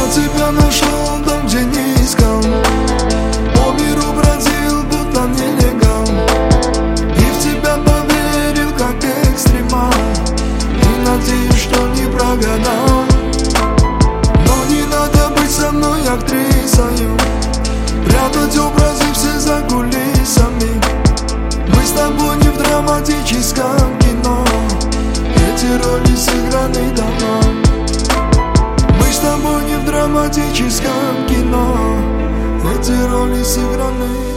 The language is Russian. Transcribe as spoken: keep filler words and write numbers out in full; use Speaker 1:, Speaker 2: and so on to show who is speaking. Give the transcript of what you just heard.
Speaker 1: Я тебя нашел там, где не искал, по миру бродил, будто нелегал, и в тебя поверил, как экстремал, и надеюсь, что не прогадал. Но не надо быть со мной актрисою, прятать образы все за кулисами. Мы с тобой не в драматическом кино, эти роли сыграны давно. Мы с тобой не в драматическом кино, эти роли сыграны